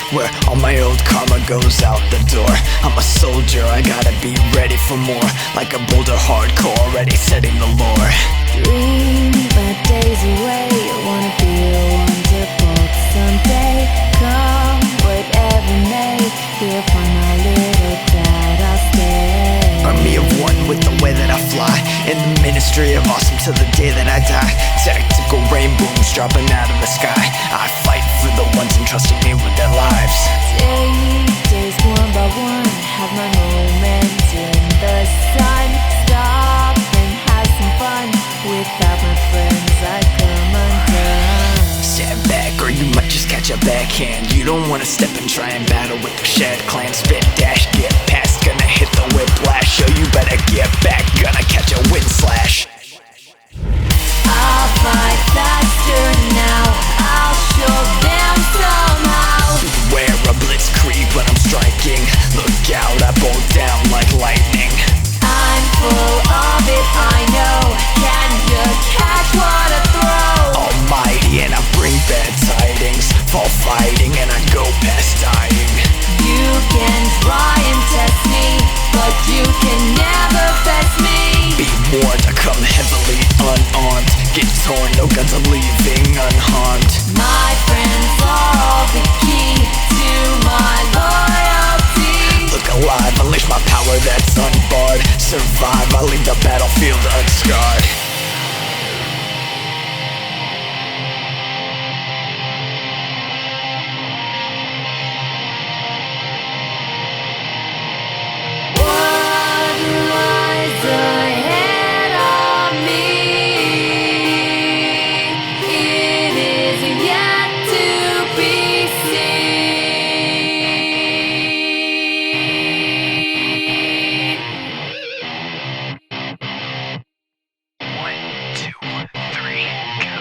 where all my old karma goes out the door. I'm a soldier, I gotta be ready for more. Like a boulder hardcore, already setting the lore. Dream my days away, wanna be a wonderful someday. Come whatever may, here upon my little cloud I'll stay. Army of one with the way that I fly, in the ministry of awesome till the day that I die. Tactical rain booms dropping out of the sky. I fight for the ones entrusting me with their lives. Take days one by one, have my moments in the sun. Stop and have some fun, without my friends I come undone. Stand back or you might just catch a backhand. You don't wanna step and try and battle with the Shad Clan. Spit dash, get past, gonna hit the whiplash. So you better get back, gonna catch a wind slash. I'll fight faster now, I'll show them somehow. Beware a blitzkrieg when I'm striking. Look out, I bolt down like lightning. I'm full of it, I know. Can you catch what I throw? Almighty and I bring bad tidings. Fall fighting and I go past dying. You can try and test me, but you can never best me. Be warned, I come heavily unarmed. Get torn, no guns are leaving unharmed. My friends are all the key to my loyalty. Look alive, unleash my power that's unbarred. Survive, I leave the battlefield unscarred. What lies ahead of me? It is yet to be seen. 1, 2, 3, go.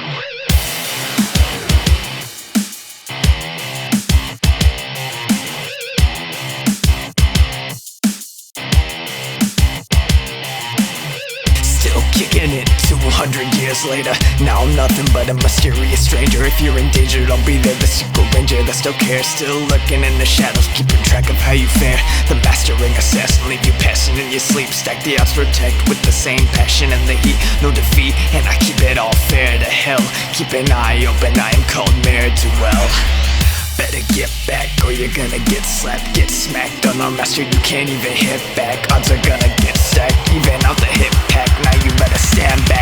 Still kicking it 200 years later. Now I'm nothing but a mysterious stranger. If you're endangered, I'll be there, the secret ranger that still cares. Still lurking in the shadows, keeping track of how you fare. The mastering assassin, leave you passing in your sleep. Stack the odds, protect with the same passion and the heat. No defeat, and I keep it all fair to hell. Keep an eye open, I am called Ne'er do well. Better get back or you're gonna get slapped, get smacked. On our master you can't even hit back. Odds are gonna get stacked, even out the hit pack. Now you better stand back.